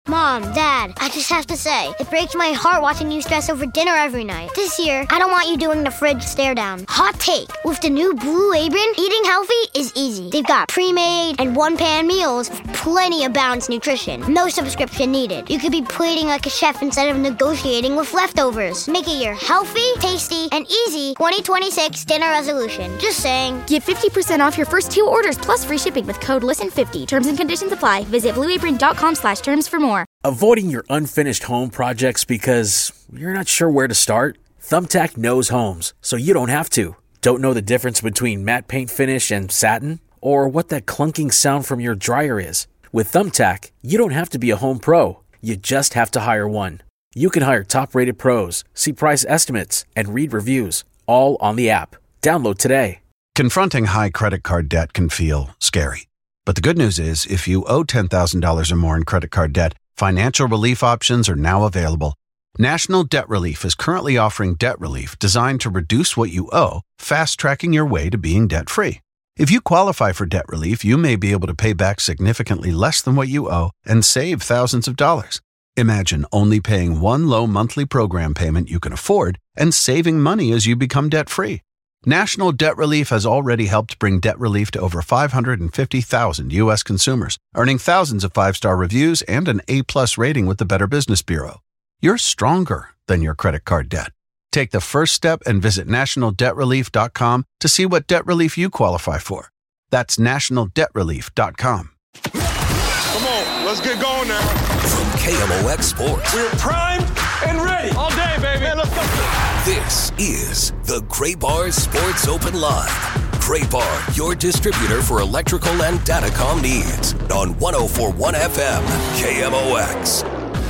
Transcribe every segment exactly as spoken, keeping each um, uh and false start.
Mom, Dad, I just have to say, it breaks my heart watching you stress over dinner every night. This year, I don't want you doing the fridge stare down. Hot take, with the new Blue Apron, eating healthy is easy. They've got pre-made and one-pan meals with plenty of balanced nutrition. No subscription needed. You could be plating like a chef instead of negotiating with leftovers. Make it your healthy, tasty, and easy twenty twenty-six dinner resolution. Just saying. Get fifty percent off your first two orders plus free shipping with code listen fifty. Terms and conditions apply. Visit blueapron.com slash terms for more. Avoiding your unfinished home projects because you're not sure where to start? Thumbtack knows homes, so you don't have to. Don't know the difference between matte paint finish and satin? Or what that clunking sound from your dryer is? With Thumbtack, you don't have to be a home pro. You just have to hire one. You can hire top-rated pros, see price estimates, and read reviews, all on the app. Download today. Confronting high credit card debt can feel scary. But the good news is, if you owe ten thousand dollars or more in credit card debt, financial relief options are now available. National Debt Relief is currently offering debt relief designed to reduce what you owe, fast-tracking your way to being debt-free. If you qualify for debt relief, you may be able to pay back significantly less than what you owe and save thousands of dollars. Imagine only paying one low monthly program payment you can afford and saving money as you become debt-free. National Debt Relief has already helped bring debt relief to over five hundred fifty thousand U S consumers, earning thousands of five-star reviews and an A-plus rating with the Better Business Bureau. You're stronger than your credit card debt. Take the first step and visit national debt relief dot com to see what debt relief you qualify for. That's national debt relief dot com. Come on, let's get going now. From K M O X Sports. We're primed and ready. All day, baby. Hey, let's go. This is the Gray Bar Sports Open Live. Gray Bar, your distributor for electrical and datacom needs. On one oh four point one F M, K M O X.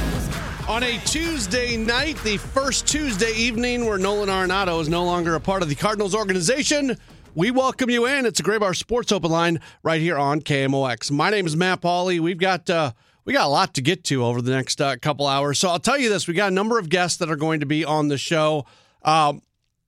On a Tuesday night, the first Tuesday evening where Nolan Arenado is no longer a part of the Cardinals organization, we welcome you in. It's a Gray Bar Sports Open Line right here on K M O X. My name is Matt Pauley. We've got uh, we got a lot to get to over the next uh, couple hours. So I'll tell you this. We got a number of guests that are going to be on the show. Um,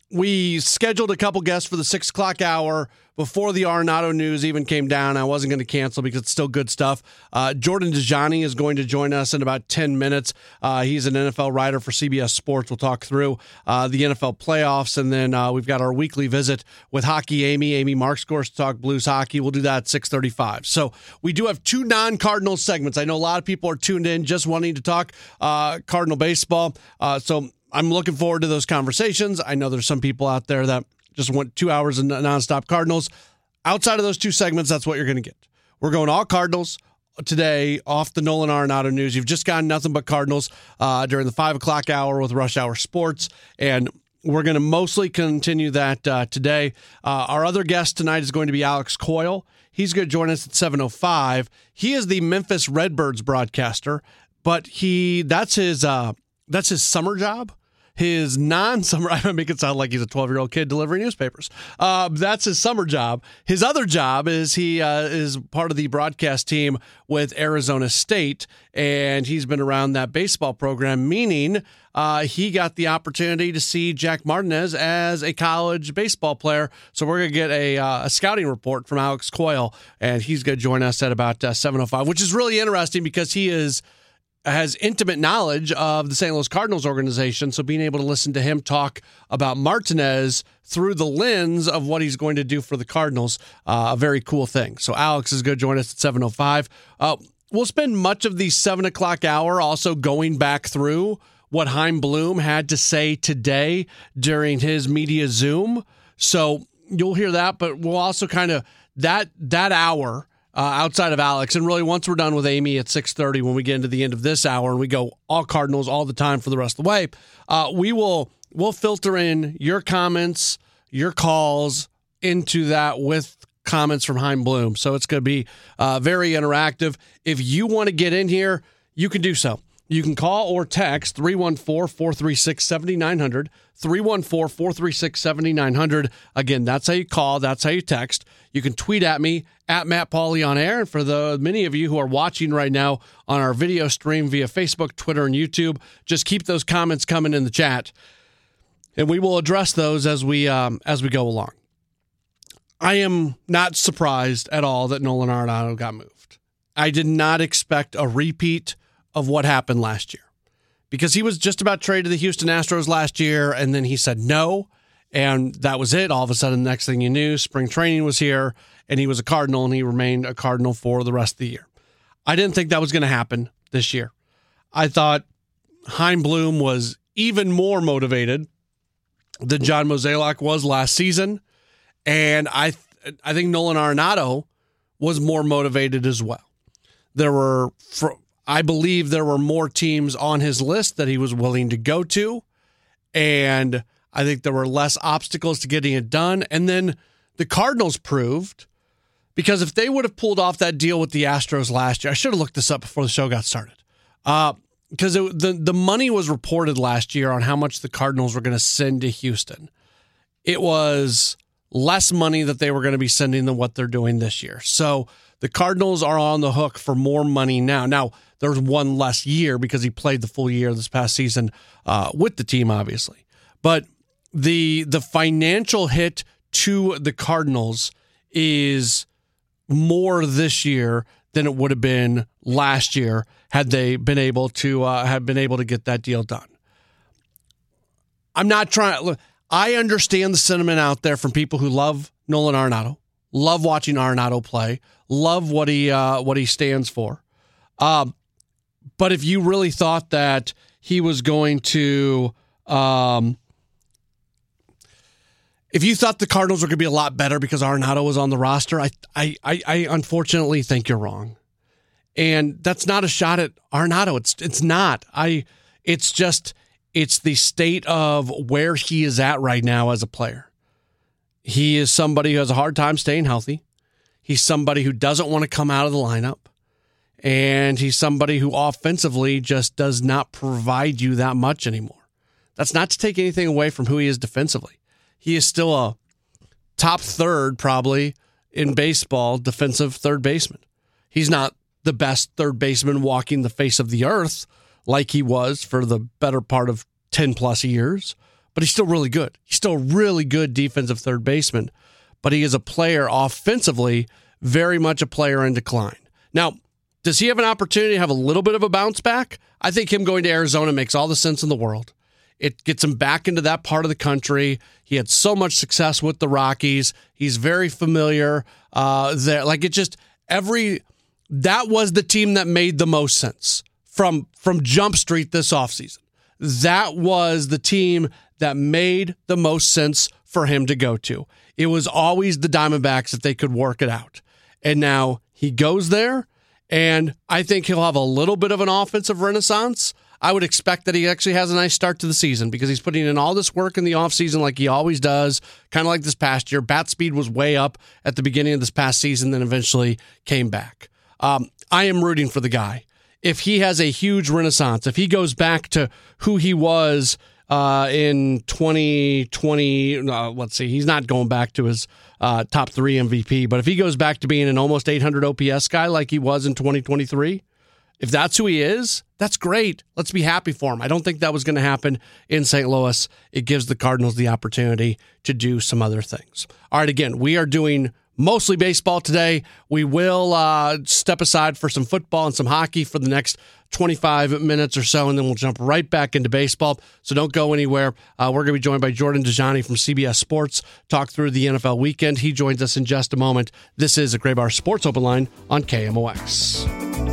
we scheduled a couple guests for the six o'clock hour before the Arenado news even came down. I wasn't going to cancel because it's still good stuff. Uh, Jordan Dajani is going to join us in about ten minutes. Uh, he's an N F L writer for C B S Sports. We'll talk through uh, the N F L playoffs, and then uh, we've got our weekly visit with Hockey Amy. Amy Markscourse to talk Blues hockey. We'll do that at six thirty-five. So we do have two non-Cardinals segments. I know a lot of people are tuned in just wanting to talk uh, Cardinal baseball. Uh, so I'm looking forward to those conversations. I know there's some people out there that just want two hours of nonstop Cardinals. Outside of those two segments, that's what you're going to get. We're going all Cardinals today off the Nolan Arenado news. You've just gotten nothing but Cardinals uh, during the five o'clock hour with Rush Hour Sports, and we're going to mostly continue that uh, today. Uh, our other guest tonight is going to be Alex Coyle. He's going to join us at seven oh five. He is the Memphis Redbirds broadcaster, but he that's his uh, that's his summer job. His non-summer, I make it sound like he's a twelve-year-old kid delivering newspapers. Uh, that's his summer job. His other job is he uh, is part of the broadcast team with Arizona State, and he's been around that baseball program, meaning uh, he got the opportunity to see Jack Martinez as a college baseball player. So we're going to get a, uh, a scouting report from Alex Coyle, and he's going to join us at about uh, seven oh five, which is really interesting because he is has intimate knowledge of the Saint Louis Cardinals organization, so being able to listen to him talk about Martinez through the lens of what he's going to do for the Cardinals, uh, a very cool thing. So Alex is going to join us at seven oh five. Uh, we'll spend much of the seven o'clock hour also going back through what Chaim Bloom had to say today during his media Zoom. So you'll hear that, but we'll also kind of, that that hour Uh, outside of Alex, and really once we're done with Amy at six thirty, when we get into the end of this hour and we go all Cardinals all the time for the rest of the way, uh, we will we'll filter in your comments, your calls into that with comments from Chaim Bloom. So it's going to be uh, very interactive. If you want to get in here, you can do so. You can call or text three one four, four three six, seven nine zero zero, three one four, four three six, seven nine zero zero. Again, that's how you call, that's how you text. You can tweet at me, at Matt Pauley on air. And for the many of you who are watching right now on our video stream via Facebook, Twitter, and YouTube, just keep those comments coming in the chat, and we will address those as we um, as we go along. I am not surprised at all that Nolan Arenado got moved. I did not expect a repeat of what happened last year. Because he was just about traded to the Houston Astros last year, and then he said no, and that was it. All of a sudden, the next thing you knew, spring training was here, and he was a Cardinal, and he remained a Cardinal for the rest of the year. I didn't think that was going to happen this year. I thought Chaim Bloom was even more motivated than John Mozeliak was last season, and I th- I think Nolan Arenado was more motivated as well. There were, I believe there were more teams on his list that he was willing to go to, and I think there were less obstacles to getting it done. And then the Cardinals proved, because if they would have pulled off that deal with the Astros last year, I should have looked this up before the show got started, uh, because it, the, the money was reported last year on how much the Cardinals were going to send to Houston. It was less money that they were going to be sending than what they're doing this year. So the Cardinals are on the hook for more money now. Now, there's one less year because he played the full year this past season uh, with the team, obviously. But the the financial hit to the Cardinals is more this year than it would have been last year had they been able to uh, have been able to get that deal done. I'm not trying. I understand the sentiment out there from people who love Nolan Arenado, love watching Arenado play, love what he uh, what he stands for. Um, but if you really thought that he was going to, um, if you thought the Cardinals were going to be a lot better because Arenado was on the roster, I, I, I, I unfortunately think you're wrong. And that's not a shot at Arenado. It's it's not. I. It's just it's the state of where he is at right now as a player. He is somebody who has a hard time staying healthy. He's somebody who doesn't want to come out of the lineup. And he's somebody who offensively just does not provide you that much anymore. That's not to take anything away from who he is defensively. He is still a top third, probably, in baseball, defensive third baseman. He's not the best third baseman walking the face of the earth like he was for the better part of ten plus years, but he's still really good. He's still a really good defensive third baseman, but he is a player offensively, very much a player in decline. Now, does he have an opportunity to have a little bit of a bounce back? I think him going to Arizona makes all the sense in the world. It gets him back into that part of the country. He had so much success with the Rockies. He's very familiar uh, there. Like it just every that was the team that made the most sense from from Jump Street this offseason. That was the team that made the most sense for him to go to. It was always the Diamondbacks if they could work it out. And now he goes there, and I think he'll have a little bit of an offensive renaissance. I would expect that he actually has a nice start to the season because he's putting in all this work in the offseason like he always does, kind of like this past year. Bat speed was way up at the beginning of this past season, then eventually came back. Um, I am rooting for the guy. If he has a huge renaissance, if he goes back to who he was uh, in twenty twenty, uh, let's see, he's not going back to his uh, top three M V P, but if he goes back to being an almost eight hundred O P S guy like he was in twenty twenty-three, if that's who he is, that's great. Let's be happy for him. I don't think that was going to happen in Saint Louis. It gives the Cardinals the opportunity to do some other things. All right, again, we are doing mostly baseball today. We will uh, step aside for some football and some hockey for the next twenty-five minutes or so, and then we'll jump right back into baseball. So don't go anywhere. Uh, we're going to be joined by Jordan Dajani from C B S Sports, talk through the N F L weekend. He joins us in just a moment. This is a Gray Bar Sports Open Line on K M O X.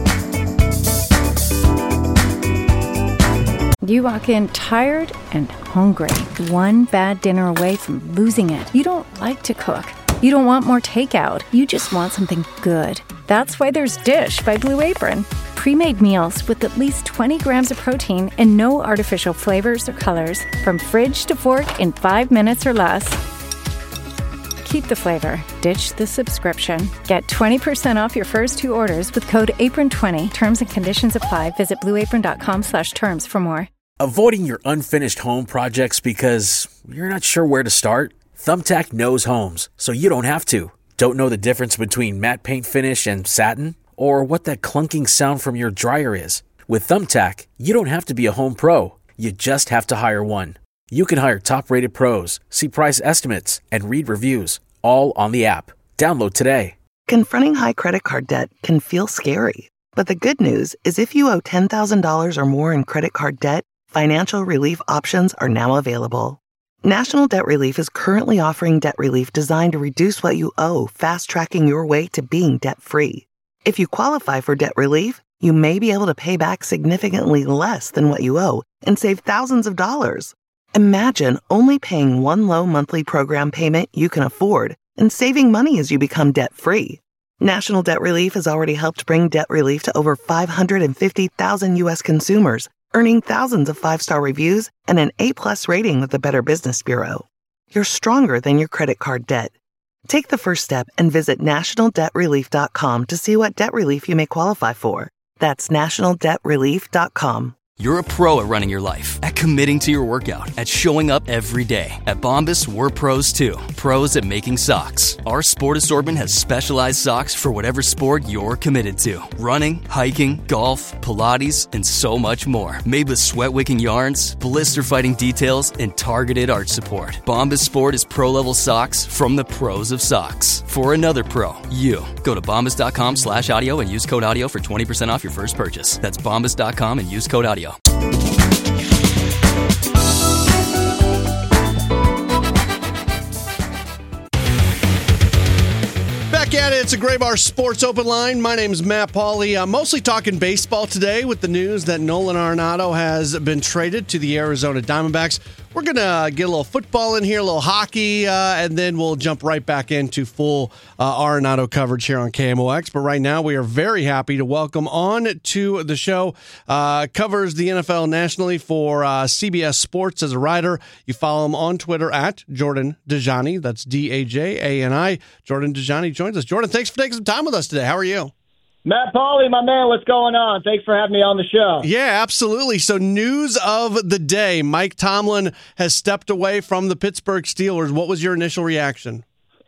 You walk in tired and hungry, one bad dinner away from losing it. You don't like to cook. You don't want more takeout. You just want something good. That's why there's Dish by Blue Apron. Pre-made meals with at least twenty grams of protein and no artificial flavors or colors. From fridge to fork in five minutes or less. Keep the flavor. Ditch the subscription. Get twenty percent off your first two orders with code apron twenty. Terms and conditions apply. Visit blueapron.com slash terms for more. Avoiding your unfinished home projects because you're not sure where to start? Thumbtack knows homes, so you don't have to. Don't know the difference between matte paint finish and satin? Or what that clunking sound from your dryer is? With Thumbtack, you don't have to be a home pro. You just have to hire one. You can hire top-rated pros, see price estimates, and read reviews, all on the app. Download today. Confronting high credit card debt can feel scary. But the good news is if you owe ten thousand dollars or more in credit card debt, financial relief options are now available. National Debt Relief is currently offering debt relief designed to reduce what you owe, fast-tracking your way to being debt-free. If you qualify for debt relief, you may be able to pay back significantly less than what you owe and save thousands of dollars. Imagine only paying one low monthly program payment you can afford and saving money as you become debt-free. National Debt Relief has already helped bring debt relief to over five hundred fifty thousand U S consumers, earning thousands of five-star reviews and an A-plus rating with the Better Business Bureau. You're stronger than your credit card debt. Take the first step and visit national debt relief dot com to see what debt relief you may qualify for. That's national debt relief dot com. You're a pro at running your life, at committing to your workout, at showing up every day. At Bombas, we're pros too. Pros at making socks. Our sport assortment has specialized socks for whatever sport you're committed to. Running, hiking, golf, Pilates, and so much more. Made with sweat-wicking yarns, blister-fighting details, and targeted arch support. Bombas Sport is pro-level socks from the pros of socks. For another pro, you. Go to bombas.com slash audio and use code audio for twenty percent off your first purchase. That's bombas dot com and use code audio. Back at it, it's a Gray Bar Sports Open Line. My name is Matt Pauley. I'm mostly talking baseball today with the news that Nolan Arenado has been traded to the Arizona Diamondbacks. We're going to get a little football in here, a little hockey, uh, and then we'll jump right back into full uh, Arenado coverage here on K M O X. But right now, we are very happy to welcome on to the show. Uh, covers the N F L nationally for uh, C B S Sports as a writer. You follow him on Twitter at Jordan Dajani. That's D A J A N I. Jordan Dajani joins us. Jordan, thanks for taking some time with us today. How are you? Matt Pauley, my man, what's going on? Thanks for having me on the show. Yeah, absolutely. So news of the day, Mike Tomlin has stepped away from the Pittsburgh Steelers. What was your initial reaction?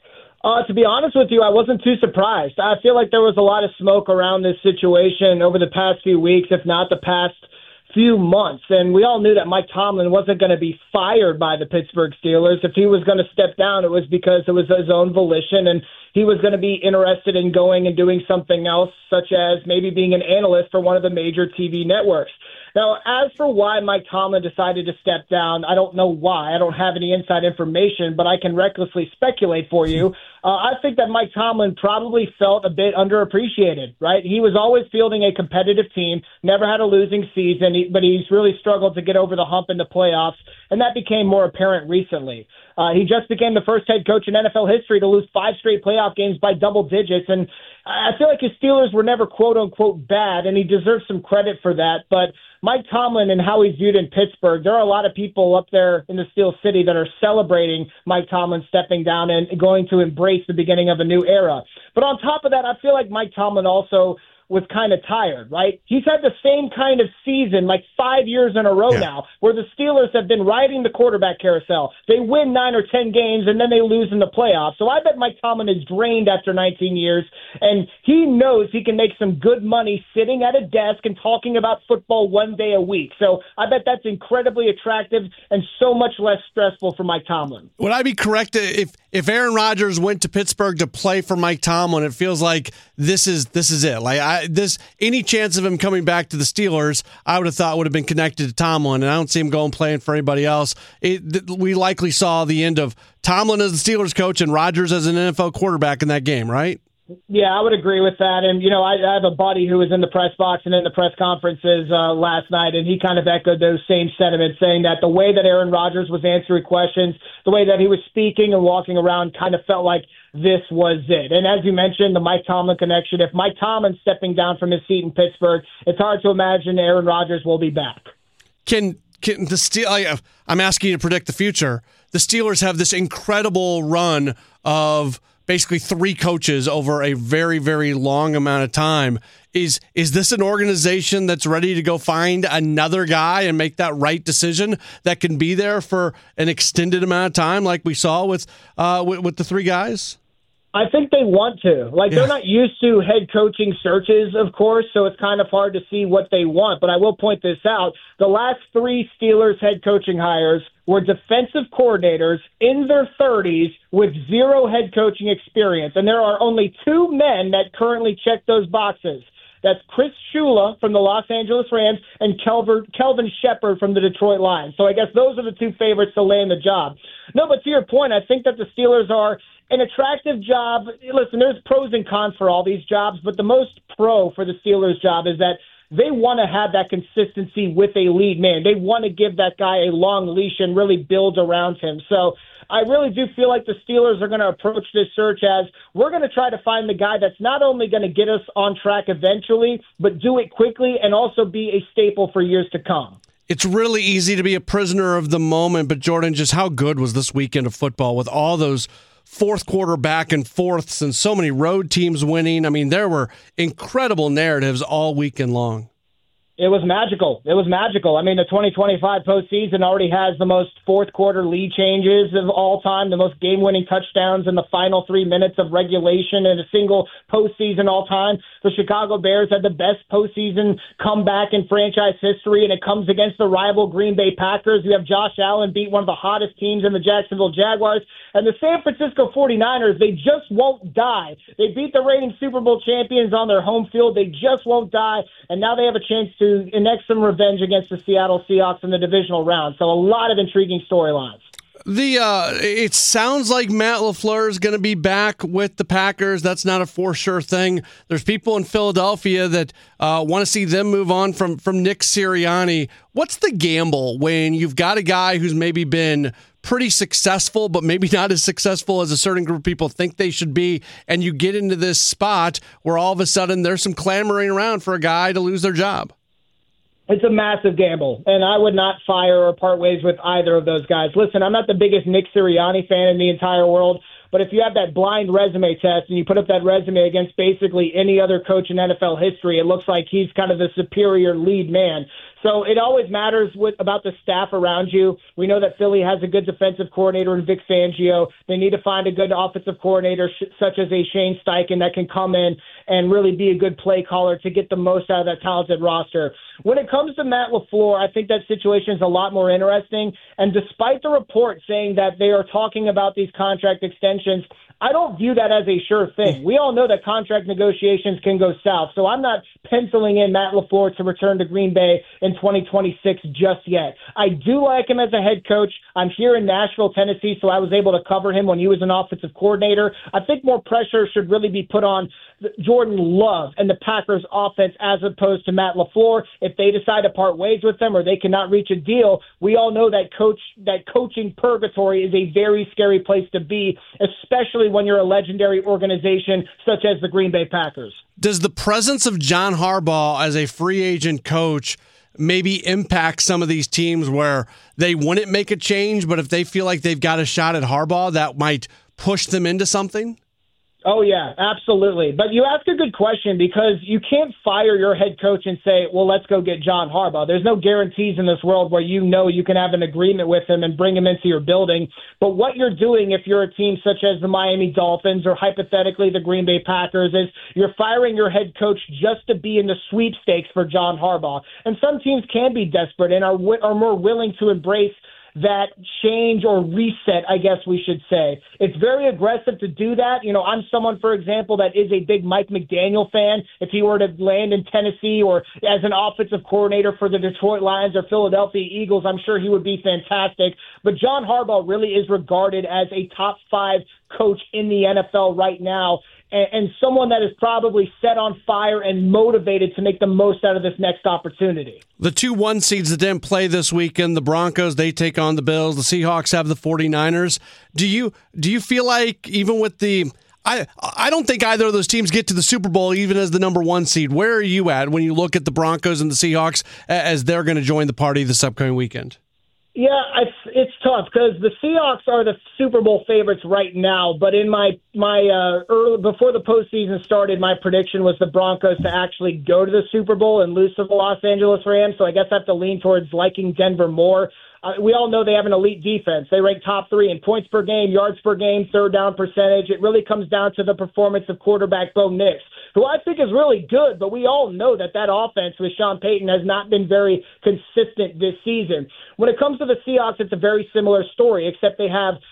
Uh, to be honest with you, I wasn't too surprised. I feel like there was a lot of smoke around this situation over the past few weeks, if not the past few months. And we all knew that Mike Tomlin wasn't going to be fired by the Pittsburgh Steelers. If he was going to step down, it was because it was his own volition, and he was going to be interested in going and doing something else, such as maybe being an analyst for one of the major T V networks. Now, as for why Mike Tomlin decided to step down, I don't know why. I don't have any inside information, but I can recklessly speculate for you. Uh, I think that Mike Tomlin probably felt a bit underappreciated, right? He was always fielding a competitive team, never had a losing season, but he's really struggled to get over the hump in the playoffs, and that became more apparent recently. Uh, he just became the first head coach in N F L history to lose five straight playoff games by double digits, and I feel like his Steelers were never quote-unquote bad, and he deserves some credit for that, but Mike Tomlin and how he's viewed in Pittsburgh, there are a lot of people up there in the Steel City that are celebrating Mike Tomlin stepping down and going to embrace the beginning of a new era. But on top of that, I feel like Mike Tomlin also was kind of tired, right? He's had the same kind of season like five years in a row yeah. now, where the Steelers have been riding the quarterback carousel. They win nine or ten games, and then they lose in the playoffs. So I bet Mike Tomlin is drained after nineteen years, and he knows he can make some good money sitting at a desk and talking about football one day a week. So I bet that's incredibly attractive and so much less stressful for Mike Tomlin. Would I be correct if if Aaron Rodgers went to Pittsburgh to play for Mike Tomlin? It feels like this is this is it. Like I, this, any chance of him coming back to the Steelers, I would have thought would have been connected to Tomlin, and I don't see him going playing for anybody else. It, we likely saw the end of Tomlin as the Steelers coach and Rodgers as an N F L quarterback in that game, right? Yeah, I would agree with that. And, you know, I, I have a buddy who was in the press box and in the press conferences uh, last night, and he kind of echoed those same sentiments, saying that the way that Aaron Rodgers was answering questions, the way that he was speaking and walking around kind of felt like this was it. And as you mentioned, the Mike Tomlin connection, if Mike Tomlin's stepping down from his seat in Pittsburgh, it's hard to imagine Aaron Rodgers will be back. Can can the Steel? I, I'm asking you to predict the future. The Steelers have this incredible run of basically three coaches over a very, very long amount of time. Is is this an organization that's ready to go find another guy and make that right decision that can be there for an extended amount of time, like we saw with uh, with, with the three guys? I think they want to. Like, yeah. They're not used to head coaching searches, of course, so it's kind of hard to see what they want. But I will point this out. The last three Steelers head coaching hires were defensive coordinators in their thirties with zero head coaching experience. And there are only two men that currently check those boxes. That's Chris Shula from the Los Angeles Rams and Kelvin, Kelvin Shepard from the Detroit Lions. So I guess those are the two favorites to land the job. No, but to your point, I think that the Steelers are an attractive job. Listen, there's pros and cons for all these jobs, but the most pro for the Steelers job is that they want to have that consistency with a lead man. They want to give that guy a long leash and really build around him. So I really do feel like the Steelers are going to approach this search as we're going to try to find the guy that's not only going to get us on track eventually, but do it quickly and also be a staple for years to come. It's really easy to be a prisoner of the moment, but Jordan, just how good was this weekend of football with all those fourth quarter back and forths and so many road teams winning? I mean, there were incredible narratives all weekend long. It was magical. It was magical. I mean, the twenty twenty-five postseason already has the most fourth quarter lead changes of all time, the most game-winning touchdowns in the final three minutes of regulation in a single postseason all time. The Chicago Bears had the best postseason comeback in franchise history, and it comes against the rival Green Bay Packers. You have Josh Allen beat one of the hottest teams in the Jacksonville Jaguars. And the San Francisco forty-niners, they just won't die. They beat the reigning Super Bowl champions on their home field. They just won't die. And now they have a chance to enact some revenge against the Seattle Seahawks in the divisional round. So a lot of intriguing storylines. The uh, it sounds like Matt LaFleur is going to be back with the Packers. That's not a for sure thing. There's people in Philadelphia that uh, want to see them move on from from Nick Sirianni. What's the gamble when you've got a guy who's maybe been pretty successful, but maybe not as successful as a certain group of people think they should be, and you get into this spot where all of a sudden there's some clamoring around for a guy to lose their job? It's a massive gamble, and I would not fire or part ways with either of those guys. Listen, I'm not the biggest Nick Sirianni fan in the entire world, but if you have that blind resume test and you put up that resume against basically any other coach in N F L history, it looks like he's kind of the superior lead man. So it always matters with, about the staff around you. We know that Philly has a good defensive coordinator in Vic Fangio. They need to find a good offensive coordinator sh- such as a Shane Steichen that can come in and really be a good play caller to get the most out of that talented roster. When it comes to Matt LaFleur, I think that situation is a lot more interesting. And despite the report saying that they are talking about these contract extensions, I don't view that as a sure thing. We all know that contract negotiations can go south, so I'm not penciling in Matt LaFleur to return to Green Bay in twenty twenty-six just yet. I do like him as a head coach. I'm here in Nashville, Tennessee, so I was able to cover him when he was an offensive coordinator. I think more pressure should really be put on Jordan Love and the Packers offense as opposed to Matt LaFleur. If they decide to part ways with them or they cannot reach a deal, we all know that coach that coaching purgatory is a very scary place to be, especially when you're a legendary organization such as the Green Bay Packers. Does the presence of John Harbaugh as a free agent coach maybe impact some of these teams where they wouldn't make a change, but if they feel like they've got a shot at Harbaugh, that might push them into something? Oh, yeah, absolutely. But you ask a good question because you can't fire your head coach and say, well, let's go get John Harbaugh. There's no guarantees in this world where you know you can have an agreement with him and bring him into your building. But what you're doing if you're a team such as the Miami Dolphins or hypothetically the Green Bay Packers is you're firing your head coach just to be in the sweepstakes for John Harbaugh. And some teams can be desperate and are, are more willing to embrace that change or reset, I guess we should say. It's very aggressive to do that. You know, I'm someone, for example, that is a big Mike McDaniel fan. If he were to land in Tennessee or as an offensive coordinator for the Detroit Lions or Philadelphia Eagles, I'm sure he would be fantastic. But John Harbaugh really is regarded as a top five coach in the N F L right now, and, and someone that is probably set on fire and motivated to make the most out of this next opportunity. The two one seeds that didn't play this weekend, the Broncos, they take on the Bills. The Seahawks have the forty-niners. Do you do you feel like even with the I I don't think either of those teams get to the Super Bowl even as the number one seed. Where are you at when you look at the Broncos and the Seahawks as they're going to join the party this upcoming weekend? Yeah, it's it's tough because the Seahawks are the Super Bowl favorites right now. But in my my uh, early before the postseason started, my prediction was the Broncos to actually go to the Super Bowl and lose to the Los Angeles Rams. So I guess I have to lean towards liking Denver more. Uh, we all know they have an elite defense. They rank top three in points per game, yards per game, third down percentage. It really comes down to the performance of quarterback Bo Nix, who I think is really good, but we all know that that offense with Sean Payton has not been very consistent this season. When it comes to the Seahawks, it's a very similar story, except they have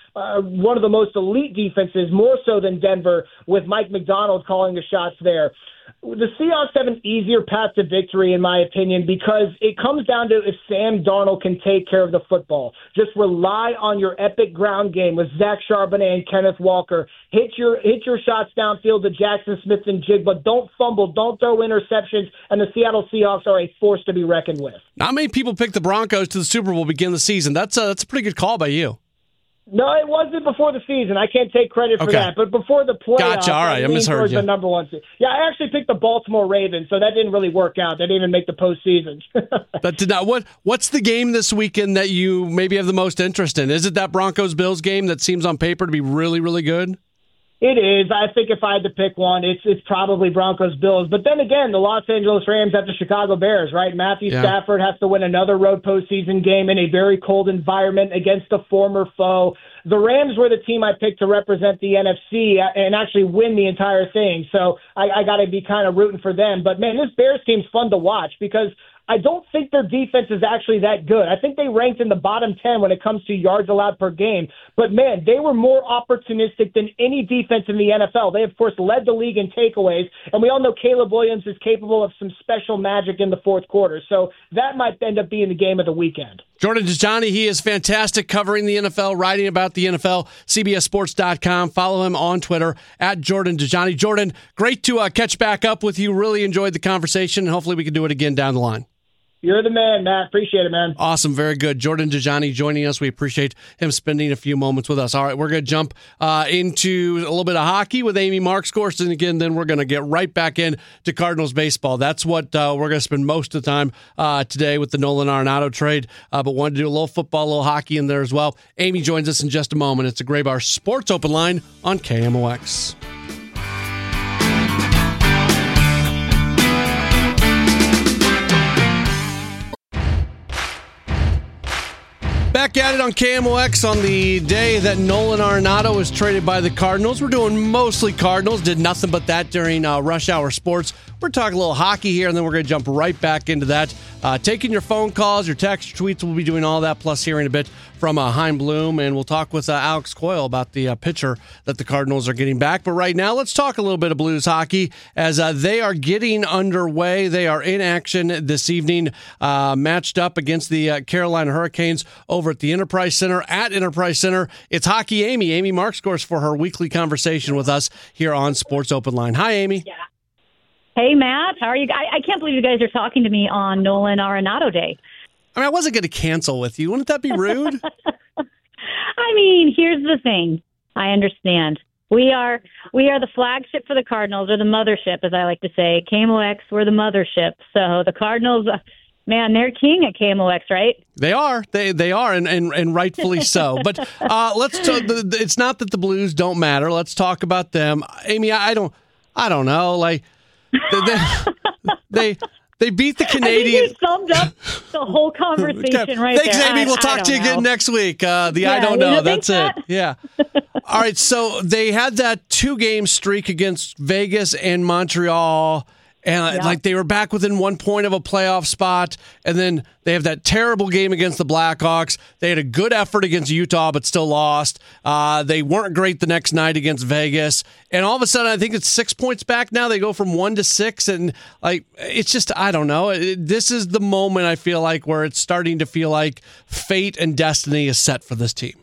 uh, one of the most elite defenses, more so than Denver, with Mike McDonald calling the shots there. The Seahawks have an easier path to victory, in my opinion, because it comes down to if Sam Darnold can take care of the football. Just rely on your epic ground game with Zach Charbonnet and Kenneth Walker. Hit your hit your shots downfield to Jackson Smith and Jigba. Don't fumble. Don't throw interceptions. And the Seattle Seahawks are a force to be reckoned with. Not many people pick the Broncos to the Super Bowl begin the season. That's a, that's a pretty good call by you. No, it wasn't before the season. I can't take credit for Okay. that. But before the playoffs, Gotcha. All right. I leaned misheard towards you. the number one seed. Yeah, I actually picked the Baltimore Ravens, so that didn't really work out. They didn't even make the postseason. That did not. What What's the game this weekend that you maybe have the most interest in? Is it that Broncos Bills game that seems on paper to be really, really good? It is. I think if I had to pick one, it's it's probably Broncos Bills. But then again, the Los Angeles Rams have the Chicago Bears, right? Matthew Yeah. Stafford has to win another road postseason game in a very cold environment against a former foe. The Rams were the team I picked to represent the N F C and actually win the entire thing. So I, I got to be kind of rooting for them. But, man, this Bears team's fun to watch because I don't think their defense is actually that good. I think they ranked in the bottom ten when it comes to yards allowed per game. But, man, they were more opportunistic than any defense in the N F L. They, of course, led the league in takeaways. And we all know Caleb Williams is capable of some special magic in the fourth quarter. So that might end up being the game of the weekend. Jordan Dajani, he is fantastic covering the N F L, writing about the N F L, C B S Sports dot com. Follow him on Twitter, at Jordan Dajani. Jordan, great to uh, catch back up with you. Really enjoyed the conversation, and hopefully we can do it again down the line. You're the man, Matt. Appreciate it, man. Awesome. Very good. Jordan Dajani joining us. We appreciate him spending a few moments with us. All right, we're going to jump uh, into a little bit of hockey with Amy Markscourse, and again, then we're going to get right back in to Cardinals baseball. That's what uh, we're going to spend most of the time uh, today with the Nolan Arenado trade, uh, but wanted to do a little football, a little hockey in there as well. Amy joins us in just a moment. It's a Gray Bar Sports Open Line on K M O X. Back at it on K M O X on the day that Nolan Arenado was traded by the Cardinals. We're doing mostly Cardinals. Did nothing but that during uh, Rush Hour Sports. We're talking a little hockey here, and then we're going to jump right back into that. Uh, taking your phone calls, your text, your tweets. We'll be doing all that, plus hearing a bit from uh, Hein Bloom, and we'll talk with uh, Alex Coyle about the uh, pitcher that the Cardinals are getting back. But right now, let's talk a little bit of Blues hockey as uh, they are getting underway. They are in action this evening, uh, matched up against the uh, Carolina Hurricanes over at the Enterprise Center. At Enterprise Center, it's Hockey Amy, Amy Markscourse, for her weekly conversation with us here on Sports Open Line. Hi, Amy. Yeah. Hey, Matt. How are you? I, I can't believe you guys are talking to me on Nolan Arenado Day. I mean, I wasn't going to cancel with you. Wouldn't that be rude? I mean, here's the thing. I understand. We are we are the flagship for the Cardinals, or the mothership, as I like to say. K M O X, we're the mothership. So the Cardinals, uh, man, they're king at K M O X, right? They are. They they are, and, and, and rightfully so. But uh, let's. Talk, it's not that the Blues don't matter. Let's talk about them, Amy. I don't. I don't know. Like they they, they beat the Canadians. I think you summed up the whole conversation right Thanks, there. Amy. I, We'll talk I to you know. again next week. Uh, the yeah, I don't you know. know That's that? it. Yeah. All right. So they had that two game streak against Vegas and Montreal. And Yeah. like they were back within one point of a playoff spot, and then they have that terrible game against the Blackhawks. They had a good effort against Utah, but still lost. Uh, they weren't great the next night against Vegas, and all of a sudden, I think it's six points back now. They go from one to six, and like it's just I don't know. It, this is the moment I feel like where it's starting to feel like fate and destiny is set for this team.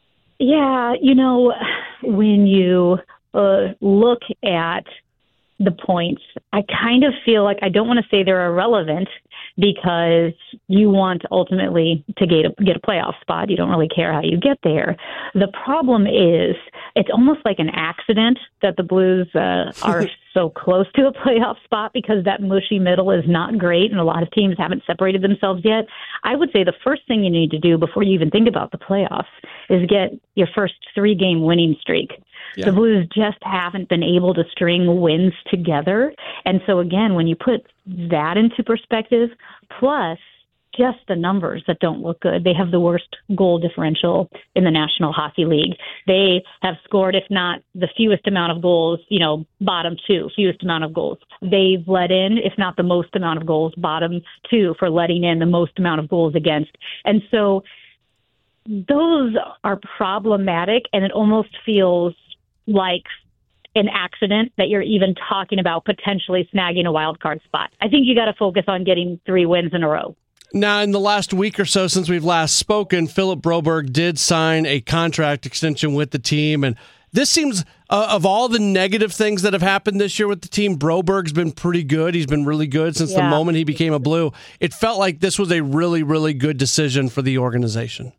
Yeah, you know, when you uh, look at the points, I kind of feel like I don't want to say they're irrelevant because you want ultimately to get a, get a playoff spot. You don't really care how you get there. The problem is it's almost like an accident that the Blues uh, are so close to a playoff spot because that mushy middle is not great and a lot of teams haven't separated themselves yet. I would say the first thing you need to do before you even think about the playoffs is get your first three-game winning streak. Yeah. The Blues just haven't been able to string wins together. And so, again, when you put that into perspective, plus just the numbers that don't look good, they have the worst goal differential in the National Hockey League. They have scored, if not the fewest amount of goals, you know, bottom two, fewest amount of goals. They've let in, if not the most amount of goals, bottom two for letting in the most amount of goals against. And so those are problematic, and it almost feels like an accident that you're even talking about potentially snagging a wild card spot. I think you got to focus on getting three wins in a row. Now, in the last week or so since we've last spoken, Philip Broberg did sign a contract extension with the team, and this seems, uh, of all the negative things that have happened this year with the team, Broberg's been pretty good. He's been really good since yeah. the moment he became a Blue. It felt like this was a really, really good decision for the organization.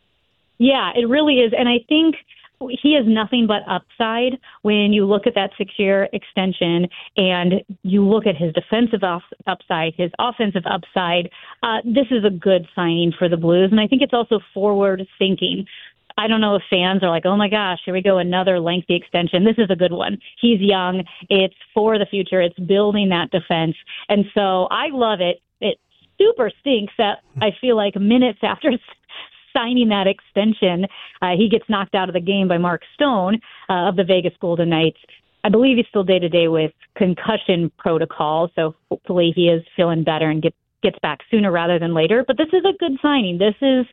Yeah, it really is. And I think he has nothing but upside when you look at that six-year extension and you look at his defensive off- upside, his offensive upside. Uh, this is a good signing for the Blues, and I think it's also forward-thinking. I don't know if fans are like, oh, my gosh, here we go, another lengthy extension. This is a good one. He's young. It's for the future. It's building that defense. And so I love it. It super stinks that I feel like minutes after signing that extension, uh, he gets knocked out of the game by Mark Stone uh, of the Vegas Golden Knights. I believe he's still day-to-day with concussion protocol, so hopefully he is feeling better and get, gets back sooner rather than later. But this is a good signing. This is,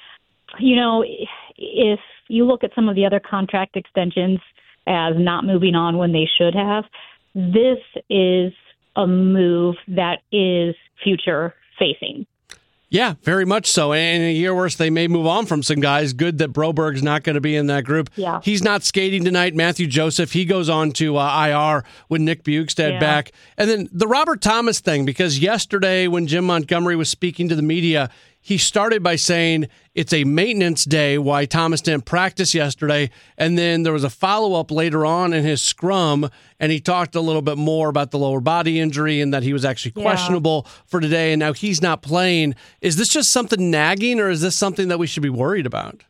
you know, if you look at some of the other contract extensions as not moving on when they should have, this is a move that is future-facing. Yeah, very much so. And in a year worse, they may move on from some guys. Good that Broberg's not going to be in that group. Yeah. He's not skating tonight. Matthew Joseph, he goes on to uh, I R with Nick Bjugstad yeah. back. And then the Robert Thomas thing, because yesterday when Jim Montgomery was speaking to the media, he started by saying it's a maintenance day, why Thomas didn't practice yesterday. And then there was a follow-up later on in his scrum, and he talked a little bit more about the lower body injury and that he was actually yeah. questionable for today, and now he's not playing. Is this just something nagging, or is this something that we should be worried about?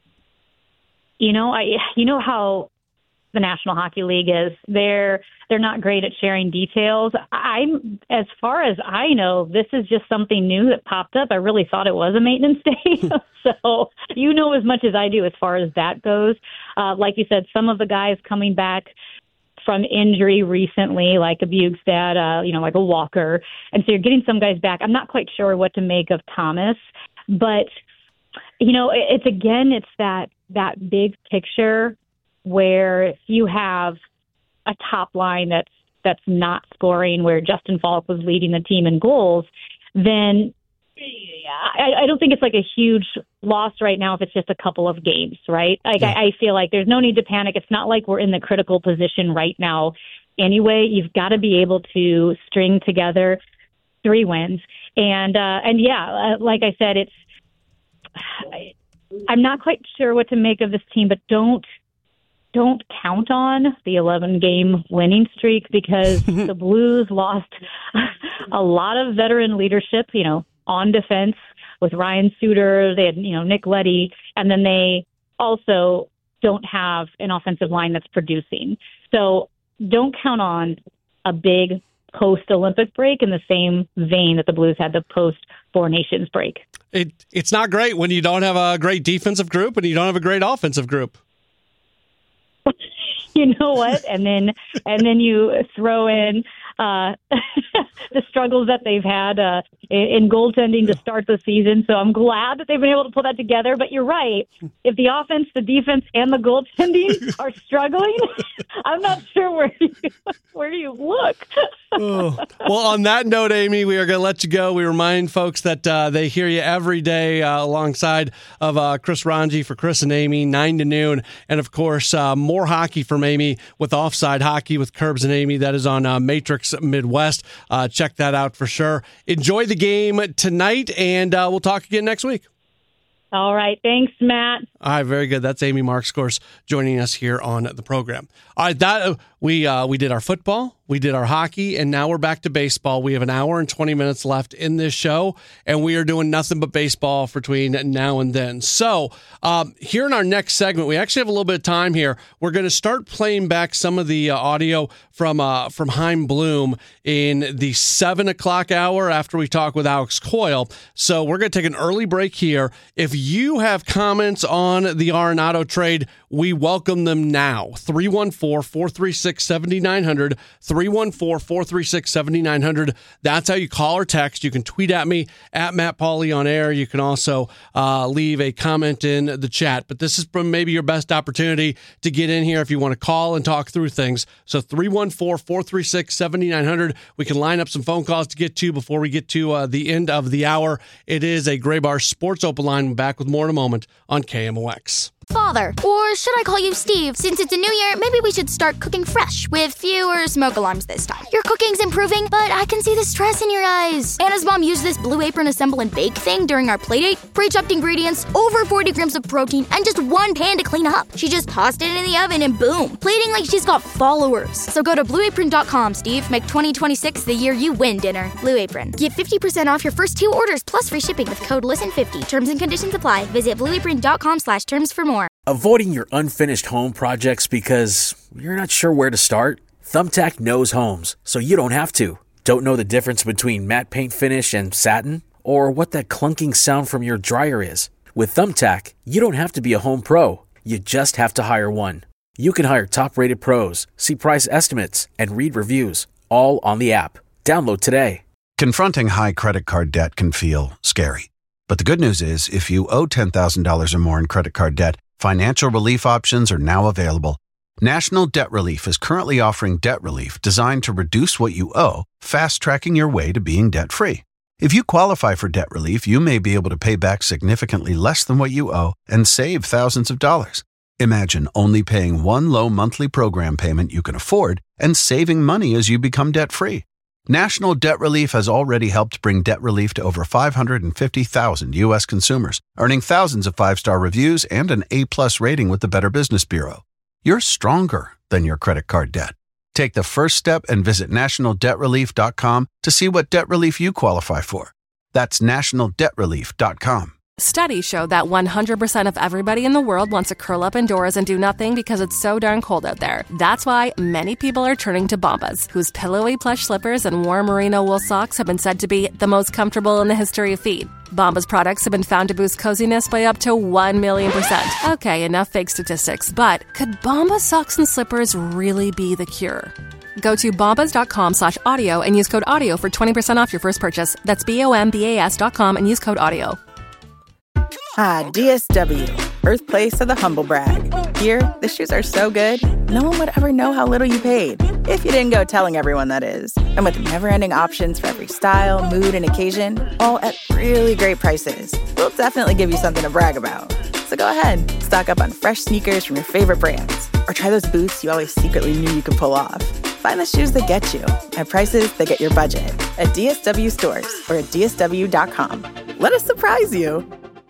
You know, I you know how the National Hockey League is. They're they're not great at sharing details. I'm as far as I know, this is just something new that popped up. I really thought it was a maintenance day. So you know as much as I do as far as that goes. Uh, like you said, some of the guys coming back from injury recently, like a Bjugstad, uh, you know, like a Walker. And so you're getting some guys back. I'm not quite sure what to make of Thomas, but you know, it's again, it's that that big picture where if you have a top line that's that's not scoring, where Justin Falk was leading the team in goals, then I, I don't think it's like a huge loss right now if it's just a couple of games, right? Like yeah. I, I feel like there's no need to panic. It's not like we're in the critical position right now. Anyway, you've got to be able to string together three wins, and uh, and yeah, like I said, it's I, I'm not quite sure what to make of this team, but don't. Don't count on the eleven-game winning streak because the Blues lost a lot of veteran leadership, you know, on defense with Ryan Suter. They had, you know, Nick Leddy, and then they also don't have an offensive line that's producing. So don't count on a big post-Olympic break in the same vein that the Blues had the post-Four Nations break. It, it's not great when you don't have a great defensive group and you don't have a great offensive group. You know what? And then and then you throw in uh, the struggles that they've had uh, in goaltending to start the season. So I'm glad that they've been able to pull that together. But you're right. If the offense, the defense, and the goaltending are struggling, I'm not sure where you, where you look. Oh. Well, on that note, Amy, we are going to let you go. We remind folks that uh, they hear you every day uh, alongside of uh, Chris Ranji for Chris and Amy, nine to noon. And, of course, uh, more hockey from Amy with Offside Hockey with Curbs and Amy. That is on uh, Matrix Midwest. Uh, check that out for sure. Enjoy the game tonight, and uh, we'll talk again next week. All right. Thanks, Matt. All right. Very good. That's Amy Marks, of course, joining us here on the program. All right. That uh, we uh, we did our football, we did our hockey, and now we're back to baseball. We have an hour and twenty minutes left in this show, and we are doing nothing but baseball between now and then. So um, here in our next segment, we actually have a little bit of time here. We're going to start playing back some of the uh, audio from uh, from Chaim Bloom in the seven o'clock hour after we talk with Alex Coyle. So we're going to take an early break here. If you have comments on the Arenado trade, we welcome them now. three one four, four three six, seven nine zero zero, three one four, four three six, seven nine zero zero. That's how you call or text. You can tweet at me, at Matt Pauley on air. You can also uh, leave a comment in the chat. But this is from maybe your best opportunity to get in here if you want to call and talk through things. So three one four, four three six, seven nine zero zero. We can line up some phone calls to get to before we get to uh, the end of the hour. It is a Gray Bar Sports Open Line. We're back with more in a moment on K M O X. Father, or should I call you Steve? Since it's a new year, maybe we should start cooking fresh with fewer smoke alarms this time. Your cooking's improving, but I can see the stress in your eyes. Anna's mom used this Blue Apron assemble and bake thing during our playdate. Pre-chopped ingredients, over forty grams of protein, and just one pan to clean up. She just tossed it in the oven and boom, plating like she's got followers. So go to blue apron dot com, Steve. Make twenty twenty-six the year you win dinner. Blue Apron. Get fifty percent off your first two orders plus free shipping with code listen fifty. Terms and conditions apply. Visit blue apron dot com slash terms for more. Avoiding your unfinished home projects because you're not sure where to start? Thumbtack knows homes, so you don't have to. Don't know the difference between matte paint finish and satin? Or what that clunking sound from your dryer is? With Thumbtack, you don't have to be a home pro. You just have to hire one. You can hire top-rated pros, see price estimates, and read reviews, all on the app. Download today. Confronting high credit card debt can feel scary. But the good news is, if you owe ten thousand dollars or more in credit card debt, financial relief options are now available. National Debt Relief is currently offering debt relief designed to reduce what you owe, fast-tracking your way to being debt-free. If you qualify for debt relief, you may be able to pay back significantly less than what you owe and save thousands of dollars. Imagine only paying one low monthly program payment you can afford and saving money as you become debt-free. National Debt Relief has already helped bring debt relief to over five hundred fifty thousand U S consumers, earning thousands of five-star reviews and an A-plus rating with the Better Business Bureau. You're stronger than your credit card debt. Take the first step and visit national debt relief dot com to see what debt relief you qualify for. That's national debt relief dot com. Studies show that one hundred percent of everybody in the world wants to curl up indoors and do nothing because it's so darn cold out there. That's why many people are turning to Bombas, whose pillowy plush slippers and warm merino wool socks have been said to be the most comfortable in the history of feet. Bombas products have been found to boost coziness by up to one million percent. Okay, enough fake statistics, but could Bombas socks and slippers really be the cure? Go to bombas dot com slash audio and use code audio for twenty percent off your first purchase. That's B O M B A S dot com and use code audio. Ah, D S W, birthplace of the humble brag. Here, the shoes are so good, no one would ever know how little you paid. If you didn't go telling everyone, that is. And with never-ending options for every style, mood, and occasion, all at really great prices, we'll definitely give you something to brag about. So go ahead, stock up on fresh sneakers from your favorite brands, or try those boots you always secretly knew you could pull off. Find the shoes that get you at prices that get your budget at D S W stores or at D S W dot com. Let us surprise you.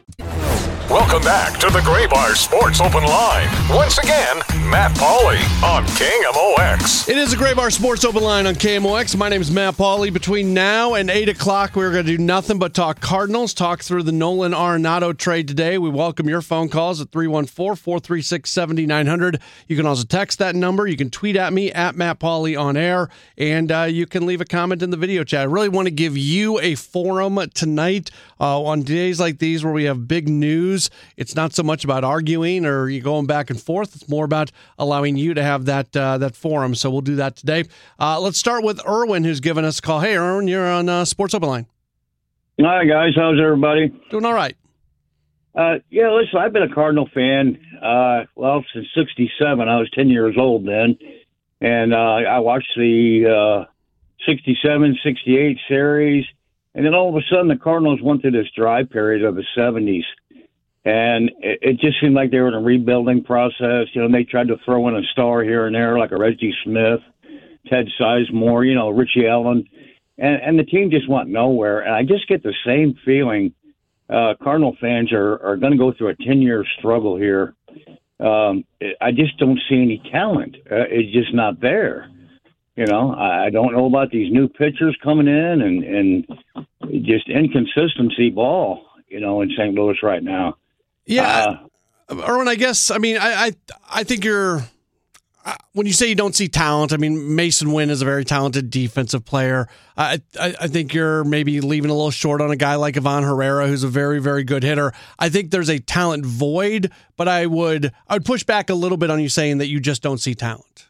Welcome back to the Gray Bar Sports Open Line. Once again, Matt Pauley on K M O X. It is a Gray Bar Sports Open Line on K M O X. My name is Matt Pauley. Between now and eight o'clock, we're going to do nothing but talk Cardinals, talk through the Nolan Arenado trade today. We welcome your phone calls at three one four, four three six, seven nine zero zero. You can also text that number. You can tweet at me, at Matt Pauley on air, and uh, you can leave a comment in the video chat. I really want to give you a forum tonight uh, on days like these where we have big news. It's not so much about arguing or you going back and forth. It's more about allowing you to have that uh, that forum. So we'll do that today. Uh, let's start with Erwin, who's given us a call. Hey, Erwin, you're on uh, Sports Open Line. Hi, guys. How's everybody? Doing all right. Uh, yeah, listen, I've been a Cardinal fan, uh, well, since sixty-seven. I was ten years old then. And uh, I watched the uh, sixty-seven, sixty-eight series. And then all of a sudden, the Cardinals went through this dry period of the seventies. And it, it just seemed like they were in a rebuilding process. You know, and they tried to throw in a star here and there, like a Reggie Smith, Ted Sizemore, you know, Richie Allen. And, and the team just went nowhere. And I just get the same feeling. Uh, Cardinal fans are, are going to go through a ten-year struggle here. Um, I just don't see any talent. Uh, it's just not there. You know, I, I don't know about these new pitchers coming in and, and just inconsistency ball, you know, in Saint Louis right now. Yeah, uh, Erwin, I guess, I mean, I, I I think you're, uh, when you say you don't see talent, I mean, Mason Wynn is a very talented defensive player. I, I, I think you're maybe leaving a little short on a guy like Ivan Herrera, who's a very, very good hitter. I think there's a talent void, but I would I would push back a little bit on you saying that you just don't see talent.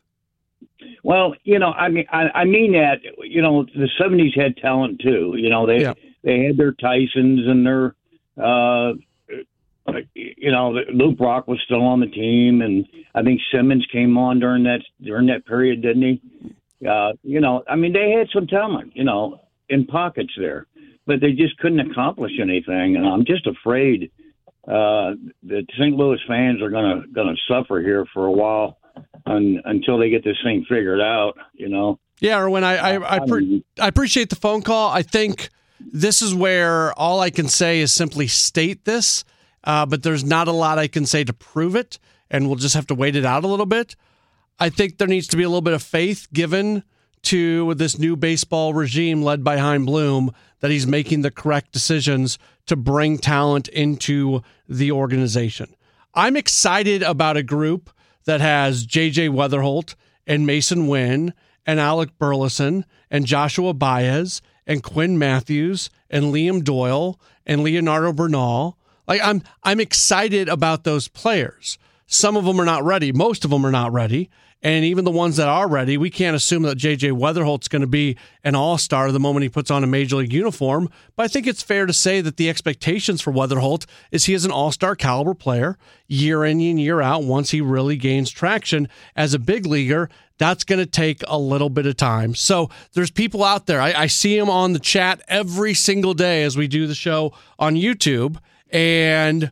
Well, you know, I mean, I, I mean that, you know, the seventies had talent too. You know, they yeah. they had their Tysons and their, uh, you know, Luke Brock was still on the team, and I think Simmons came on during that during that period, didn't he? Uh, you know, I mean, they had some talent, you know, in pockets there, but they just couldn't accomplish anything. And I'm just afraid uh, that Saint Louis fans are gonna gonna suffer here for a while. Un, until they get this thing figured out, you know. Yeah, Erwin, I I, I, pre- I appreciate the phone call. I think this is where all I can say is simply state this, uh, but there's not a lot I can say to prove it, and we'll just have to wait it out a little bit. I think there needs to be a little bit of faith given to this new baseball regime led by Chaim Bloom that he's making the correct decisions to bring talent into the organization. I'm excited about a group that has J J Weatherholt and Mason Wynn and Alec Burleson and Joshua Baez and Quinn Matthews and Liam Doyle and Leonardo Bernal. Like I'm I'm excited about those players. Some of them are not ready. Most of them are not ready. And even the ones that are ready, we can't assume that J J Weatherholt's going to be an all-star the moment he puts on a major league uniform. But I think it's fair to say that the expectations for Weatherholt is he is an all-star caliber player year in and year out. Once he really gains traction as a big leaguer, that's going to take a little bit of time. So there's people out there. I, I see them on the chat every single day as we do the show on YouTube, and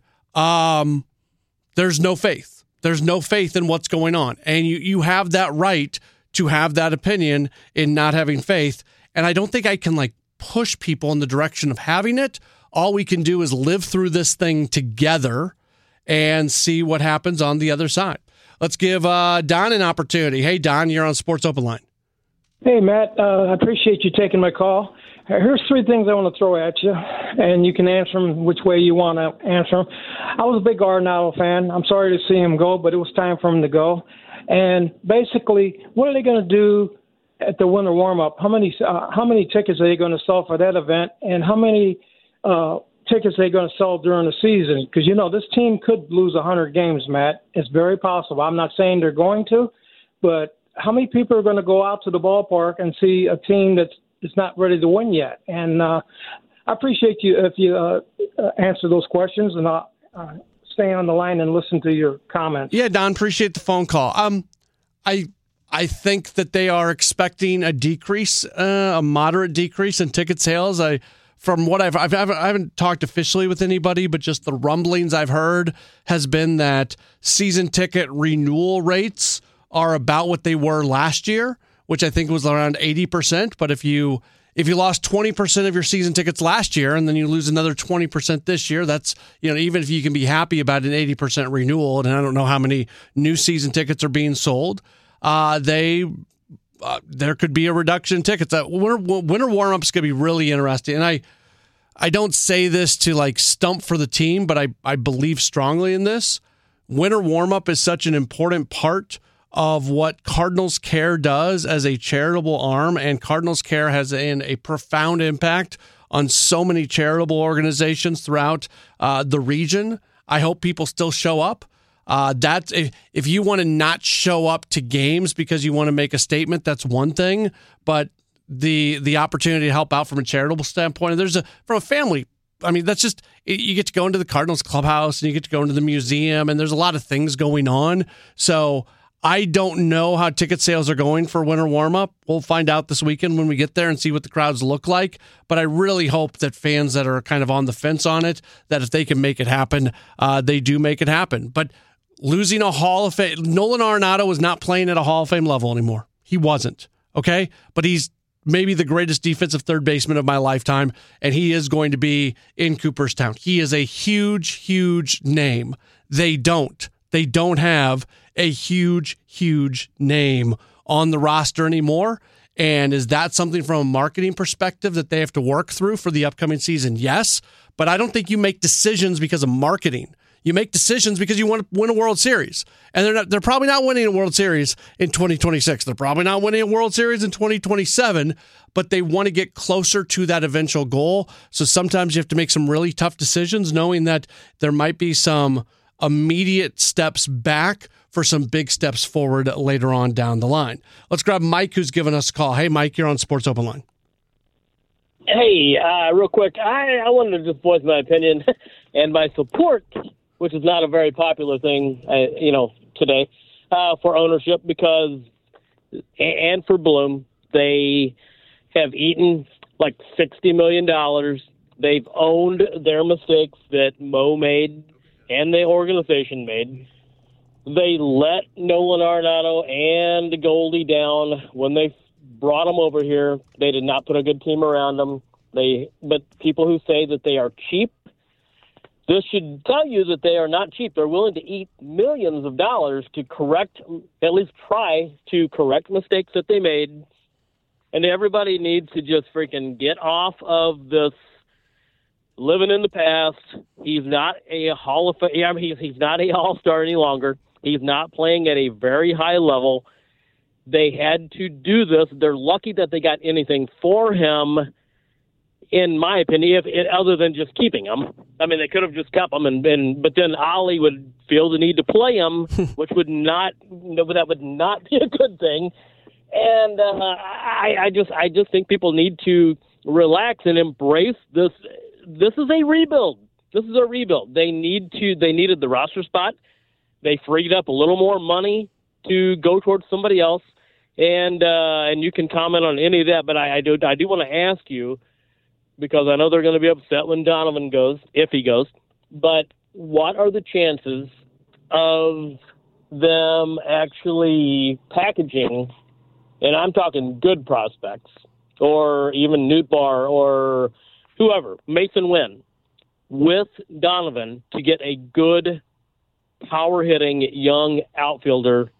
um, there's no faith. There's no faith in what's going on. And you, you have that right to have that opinion in not having faith. And I don't think I can like push people in the direction of having it. All we can do is live through this thing together and see what happens on the other side. Let's give uh, Don an opportunity. Hey, Don, you're on Sports Open Line. Hey, Matt. Uh, I appreciate you taking my call. Here's three things I want to throw at you, and you can answer them which way you want to answer them. I was a big Arenado fan. I'm sorry to see him go, but it was time for him to go. And basically, what are they going to do at the winter warm-up? How many uh, how many tickets are they going to sell for that event, and how many uh, tickets are they going to sell during the season? Because, you know, this team could lose one hundred games, Matt. It's very possible. I'm not saying they're going to, but how many people are going to go out to the ballpark and see a team that's is not ready to win yet? And uh, I appreciate you if you uh, uh, answer those questions, and I'll uh, stay on the line and listen to your comments. Yeah, Don, appreciate the phone call. Um, I I think that they are expecting a decrease, uh, a moderate decrease in ticket sales. I, from what I've, I've, I haven't talked officially with anybody, but just the rumblings I've heard has been that season ticket renewal rates are about what they were last year, which I think was around eighty percent. But if you if you lost twenty percent of your season tickets last year and then you lose another twenty percent this year, that's, you know, even if you can be happy about an eighty percent renewal, and I don't know how many new season tickets are being sold, uh, they uh, there could be a reduction in tickets. Uh, winter, winter warm-ups could be really interesting. And I I don't say this to like stump for the team, but I, I believe strongly in this. Winter warm-up is such an important part of what Cardinals Care does as a charitable arm, and Cardinals Care has an, a profound impact on so many charitable organizations throughout uh, the region. I hope people still show up. Uh, that's if, if you want to not show up to games because you want to make a statement, that's one thing. But the the opportunity to help out from a charitable standpoint, and there's a from a family. I mean, that's just, you get to go into the Cardinals clubhouse and you get to go into the museum, and there's a lot of things going on. So I don't know how ticket sales are going for winter warm-up. We'll find out this weekend when we get there and see what the crowds look like. But I really hope that fans that are kind of on the fence on it, that if they can make it happen, uh, they do make it happen. But losing a Hall of Fame, Nolan Arenado was not playing at a Hall of Fame level anymore. He wasn't, okay? But he's maybe the greatest defensive third baseman of my lifetime, and he is going to be in Cooperstown. He is a huge, huge name. They don't. They don't have a huge, huge name on the roster anymore. And is that something from a marketing perspective that they have to work through for the upcoming season? Yes, but I don't think you make decisions because of marketing. You make decisions because you want to win a World Series. And they're not, they're probably not winning a World Series in twenty twenty-six. They're probably not winning a World Series in twenty twenty-seven, but they want to get closer to that eventual goal. So sometimes you have to make some really tough decisions, knowing that there might be some immediate steps back for some big steps forward later on down the line. Let's grab Mike, who's giving us a call. Hey, Mike, you're on Sports Open Line. Hey, uh, real quick, I, I wanted to just voice my opinion and my support, which is not a very popular thing, uh, you know, today, uh, for ownership because, and for Bloom, they have eaten like sixty million dollars. They've owned their mistakes that Mo made and the organization made. They let Nolan Arenado and Goldie down when they brought them over here. They did not put a good team around them. They, but people who say that they are cheap, this should tell you that they are not cheap. They're willing to eat millions of dollars to correct, at least try to correct mistakes that they made. And everybody needs to just freaking get off of this living in the past. He's not a Hall of Fame. I mean, he's, he's not a All-Star any longer. He's not playing at a very high level. They had to do this. They're lucky that they got anything for him, in my opinion, if, other than just keeping him. I mean, they could have just kept him, and, and but then Ollie would feel the need to play him, which would not that would not be a good thing. And uh, I, I just I just think people need to relax and embrace this. This is a rebuild. This is a rebuild. They need to. They needed the roster spot. They freed up a little more money to go towards somebody else, and uh, and you can comment on any of that. But I, I do I do want to ask you, because I know they're going to be upset when Donovan goes, if he goes. But what are the chances of them actually packaging? And I'm talking good prospects, or even Nootbaar, or whoever, Mason Wynn, with Donovan to get a good power-hitting young outfielder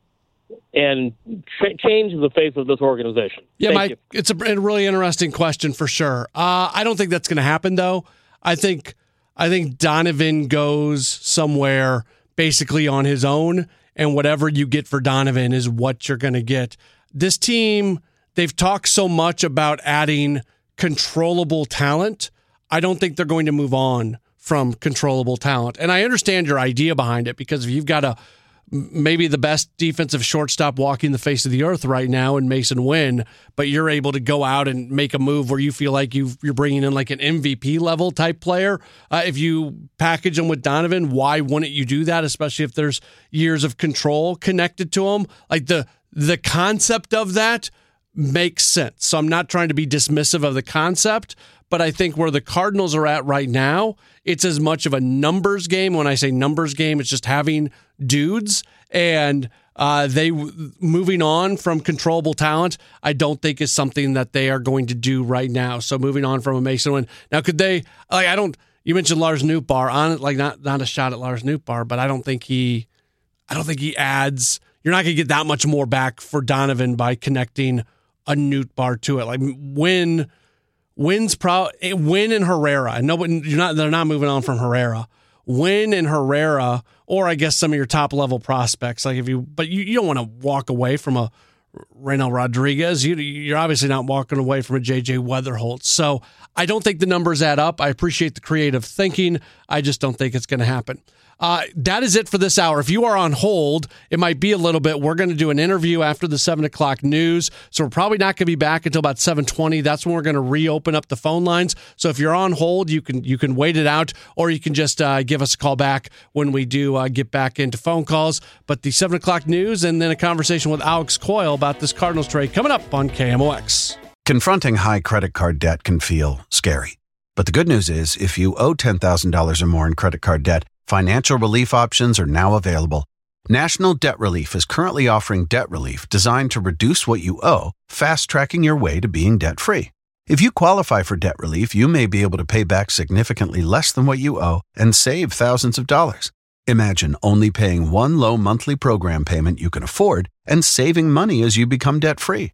and ch- change the face of this organization. Yeah, Thank Mike, you. It's a really interesting question for sure. Uh, I don't think that's going to happen, though. I think I think Donovan goes somewhere basically on his own, and whatever you get for Donovan is what you're going to get. This team, they've talked so much about adding controllable talent. I don't think they're going to move on from controllable talent. And I understand your idea behind it, because if you've got a maybe the best defensive shortstop walking the face of the earth right now in Mason Wynn, but you're able to go out and make a move where you feel like you've, you're bringing in like an M V P level type player. Uh, if you package them with Donovan, why wouldn't you do that? Especially if there's years of control connected to them. Like the, the concept of that makes sense. So I'm not trying to be dismissive of the concept, but I think where the Cardinals are at right now, it's as much of a numbers game. When I say numbers game, it's just having dudes, and uh, they moving on from controllable talent, I don't think is something that they are going to do right now. So moving on from a Mason Wynn. Now, could they, like, I don't, you mentioned Lars Nootbaar, on it, like not, not a shot at Lars Nootbaar, but I don't think he, I don't think he adds, you're not going to get that much more back for Donovan by connecting a Nootbaar to it. Like Wynn, Wynn's pro Wynn and Herrera, and nobody, you're not, they're not moving on from Herrera. Wynn and Herrera, or I guess some of your top level prospects. Like if you, but you, you don't want to walk away from a Reynel Rodriguez. You, you're obviously not walking away from a J J Weatherholt. So I don't think the numbers add up. I appreciate the creative thinking. I just don't think it's going to happen. Uh, that is it for this hour. If you are on hold, it might be a little bit. We're going to do an interview after the seven o'clock news, so we're probably not going to be back until about seven twenty. That's when we're going to reopen up the phone lines. So if you're on hold, you can you can wait it out, or you can just uh, give us a call back when we do uh, get back into phone calls. But the seven o'clock news, and then a conversation with Alex Coyle about this Cardinals trade coming up on K M O X. Confronting high credit card debt can feel scary. But the good news is, if you owe ten thousand dollars or more in credit card debt, financial relief options are now available. National Debt Relief is currently offering debt relief designed to reduce what you owe, fast-tracking your way to being debt-free. If you qualify for debt relief, you may be able to pay back significantly less than what you owe and save thousands of dollars. Imagine only paying one low monthly program payment you can afford and saving money as you become debt-free.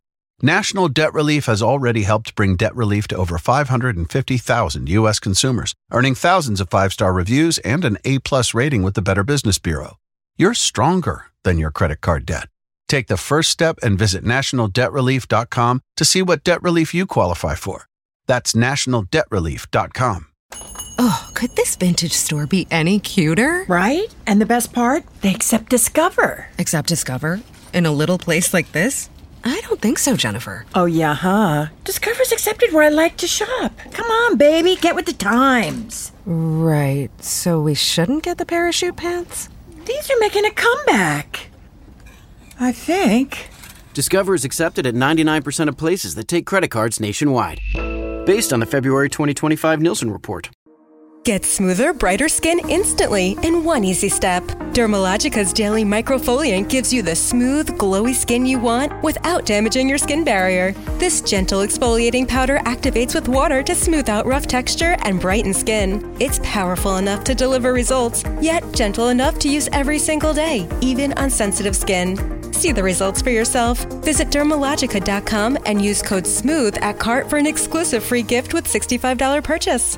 National Debt Relief has already helped bring debt relief to over five hundred fifty thousand U S consumers, earning thousands of five-star reviews and an A-plus rating with the Better Business Bureau. You're stronger than your credit card debt. Take the first step and visit national debt relief dot com to see what debt relief you qualify for. That's national debt relief dot com. Oh, could this vintage store be any cuter? Right? And the best part? They accept Discover. Accept Discover? In a little place like this? I don't think so, Jennifer. Oh, yeah, huh? Discover's accepted where I like to shop. Come on, baby, get with the times. Right, so we shouldn't get the parachute pants? These are making a comeback. I think. Discover is accepted at ninety-nine percent of places that take credit cards nationwide. Based on the February twenty twenty-five Nielsen report. Get smoother, brighter skin instantly in one easy step. Dermalogica's daily microfoliant gives you the smooth, glowy skin you want without damaging your skin barrier. This gentle exfoliating powder activates with water to smooth out rough texture and brighten skin. It's powerful enough to deliver results, yet gentle enough to use every single day, even on sensitive skin. See the results for yourself. Visit dermalogica dot com and use code SMOOTH at cart for an exclusive free gift with sixty-five dollars purchase.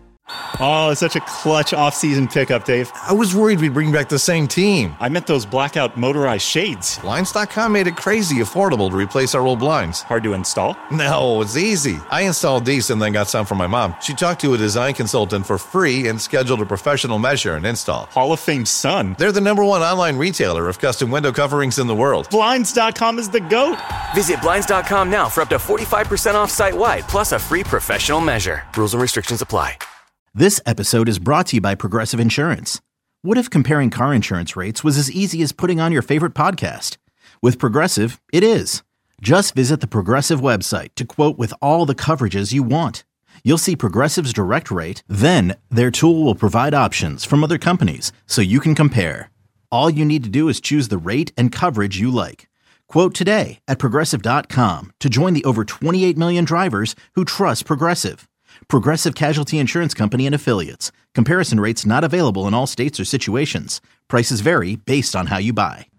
Oh, it's such a clutch off-season pickup, Dave. I was worried we'd bring back the same team. I meant those blackout motorized shades. Blinds dot com made it crazy affordable to replace our old blinds. Hard to install? No, it's easy. I installed these and then got some for my mom. She talked to a design consultant for free and scheduled a professional measure and install. Hall of Fame son. They're the number one online retailer of custom window coverings in the world. Blinds dot com is the GOAT. Visit Blinds dot com now for up to forty-five percent off site-wide, plus a free professional measure. Rules and restrictions apply. This episode is brought to you by Progressive Insurance. What if comparing car insurance rates was as easy as putting on your favorite podcast? With Progressive, it is. Just visit the Progressive website to quote with all the coverages you want. You'll see Progressive's direct rate, then their tool will provide options from other companies so you can compare. All you need to do is choose the rate and coverage you like. Quote today at progressive dot com to join the over twenty-eight million drivers who trust Progressive. Progressive Casualty Insurance Company and Affiliates. Comparison rates not available in all states or situations. Prices vary based on how you buy.